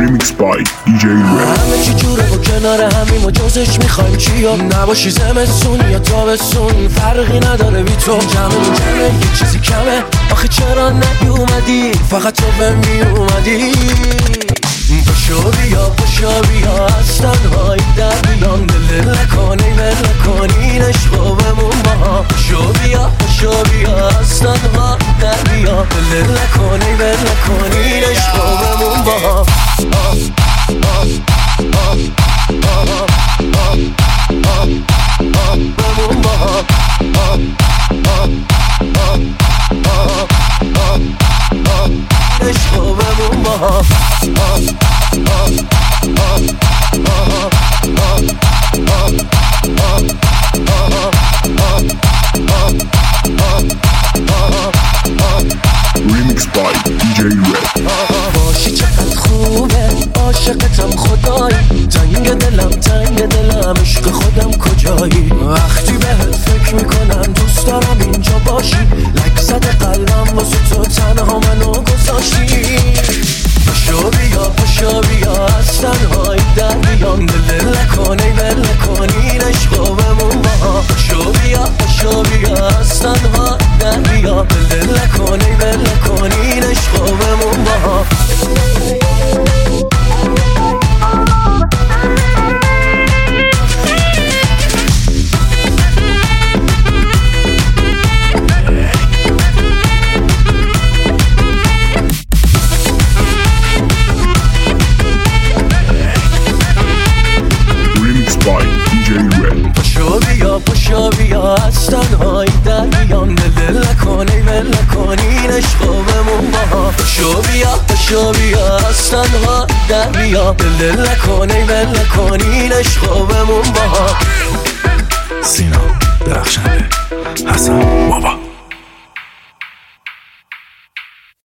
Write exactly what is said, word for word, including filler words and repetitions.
Remix by دی جی Red. همه چی جوره و کنار همیم و جزش میخوایم چی یا نباشی زمستون یا تابستون فرقی نداره بی تو جمعیم جمعه یه چیزی کمه آخه چرا نیومدی فقط تو به میومدی پاشو بیا پاشو بیا از تنهایی در بیان دل نکنی ول نکنی عشقو بمون با هم پاشو بیا پاشو بیا از تنها در بیان دل نکنی ول نکنی عشقو بمون با هم بمون با هم عشقو بمون با هم Remix by دی جی Red. باشی چقدر خوبه عاشقتم خدایی تنگ دلم تنگ دلم عشق خودم کجایی وقتی بهت فکر میکنم دوست دارم اینجا باشی لک زده قلبم واسه تو تنها منو گذاشتی پاشو بیا پاشو بیا از تنهایی در بیام دل نکنی ول نکنی عشقو بمون با هم پاشو بیا پاشو بیا از تنها در بیام دل نکنی ول نکنی عشقو بمون با هم پاشو بیا پاشو بیا از تنهایی در بیام دل نکنی ول نکنی عشقو بمون با هم پاشو بیا پاشو بیا از تنها در بیام دل نکنی ول نکنی عشقو بمون با هم سینا درخشنده حسن بابا